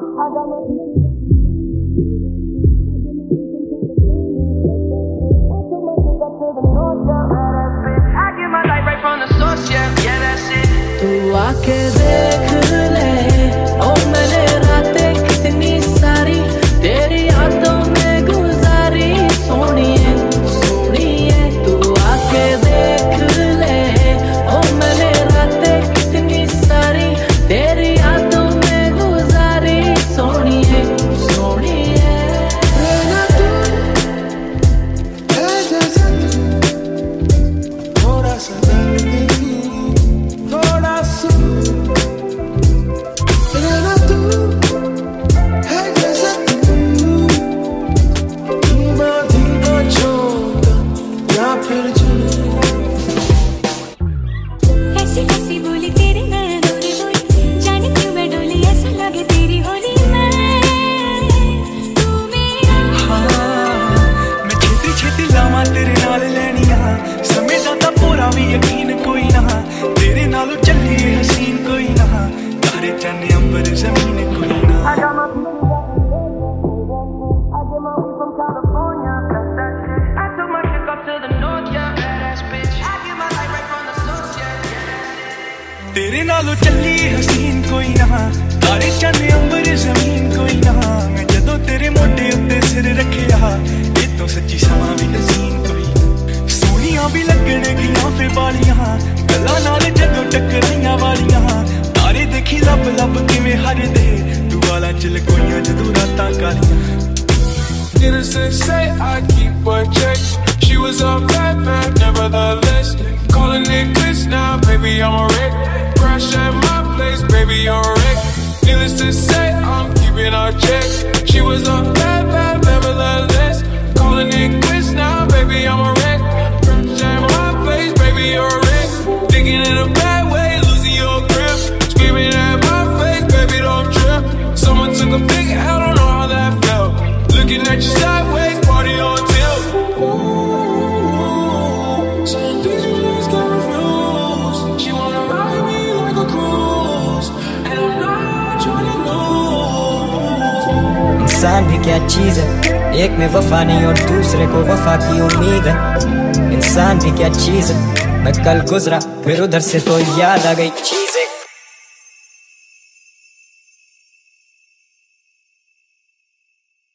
तू आके देख ले ओ मैंने रातें कितनी सारी तेरी यादों में गुजारी सोनिए सोनिए। तू आके देख ले ओ मैंने रातें कितनी सारी तेरी यादों में गुजारी सोनिए सोनिए। रहना तू है जैसा तू थोड़ा सा यकीन कोई ना तेरे नालों चली हसीन कोई ना तारे चन्ने अंबर जमीन कोई ना। तेरे नालों चली हसीन कोई ना तारे चन्ने अंबर जमीन कोई ना। मैं जदों तेरे मोढे उत्ते सिर रखिया ये तो सच्ची समा भी हसीन कोई ना। सोनियां भी लगण गियां फे बालियां गल्लां नाल जदों टकराइयां वालियां तारे देखी लब लब किवें हरदे तू वाला चिल कोइयां जदों रातां कालियां। Needless to say, I keep a check. She was a bad man, nevertheless. Calling it quits now, baby, I'm a wreck. Crash at my place, baby, you're a wreck. Needless to say, I'm keeping a check. She was a bad man, nevertheless. Calling it quits now, baby, I'm a wreck. Crash at my place, baby, you're a wreck. Thinking in a bad way, losing your grip. Screaming at my face, baby, don't trip. Someone took a big L, don't know how that felt. Looking at you sideways, party on tilt. Some things you just can't refuse. She wanna ride me like a cruise, and I'm not trying to lose. इंसान भी क्या चीज़ है, एक में वफा नहीं और दूसरे को वफा की उम्मीद है। इंसान भी क्या चीज़ है, मैं कल गुजरा फिर उधर से तो याद आ गई चीज़।